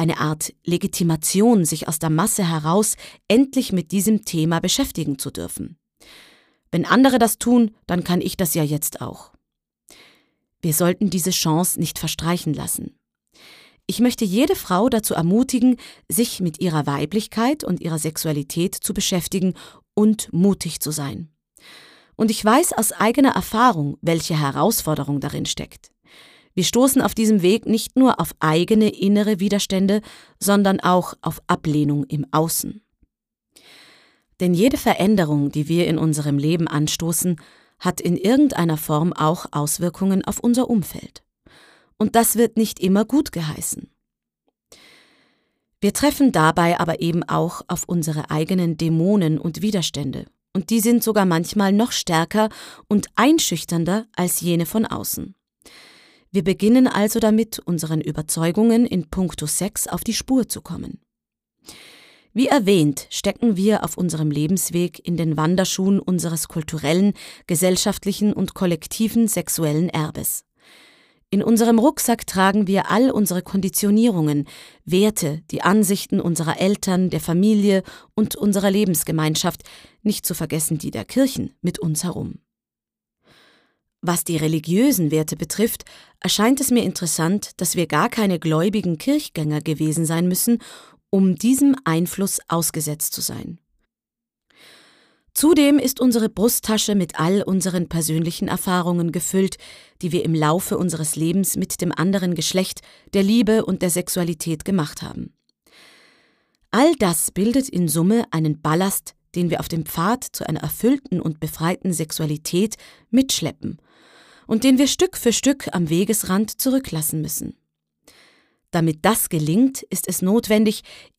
eine Art Legitimation, sich aus der Masse heraus endlich mit diesem Thema beschäftigen zu dürfen. Wenn andere das tun, dann kann ich das ja jetzt auch. Wir sollten diese Chance nicht verstreichen lassen. Ich möchte jede Frau dazu ermutigen, sich mit ihrer Weiblichkeit und ihrer Sexualität zu beschäftigen und mutig zu sein. Und ich weiß aus eigener Erfahrung, welche Herausforderung darin steckt. Wir stoßen auf diesem Weg nicht nur auf eigene innere Widerstände, sondern auch auf Ablehnung im Außen. Denn jede Veränderung, die wir in unserem Leben anstoßen, hat in irgendeiner Form auch Auswirkungen auf unser Umfeld. Und das wird nicht immer gut geheißen. Wir treffen dabei aber eben auch auf unsere eigenen Dämonen und Widerstände. Und die sind sogar manchmal noch stärker und einschüchternder als jene von außen. Wir beginnen also damit, unseren Überzeugungen in puncto Sex auf die Spur zu kommen. Wie erwähnt, stecken wir auf unserem Lebensweg in den Wanderschuhen unseres kulturellen, gesellschaftlichen und kollektiven sexuellen Erbes. In unserem Rucksack tragen wir all unsere Konditionierungen, Werte, die Ansichten unserer Eltern, der Familie und unserer Lebensgemeinschaft, nicht zu vergessen die der Kirchen, mit uns herum. Was die religiösen Werte betrifft, erscheint es mir interessant, dass wir gar keine gläubigen Kirchgänger gewesen sein müssen, um diesem Einfluss ausgesetzt zu sein. Zudem ist unsere Brusttasche mit all unseren persönlichen Erfahrungen gefüllt, die wir im Laufe unseres Lebens mit dem anderen Geschlecht, der Liebe und der Sexualität gemacht haben. All das bildet in Summe einen Ballast, den wir auf dem Pfad zu einer erfüllten und befreiten Sexualität mitschleppen und den wir Stück für Stück am Wegesrand zurücklassen müssen. Damit das gelingt, ist es notwendig,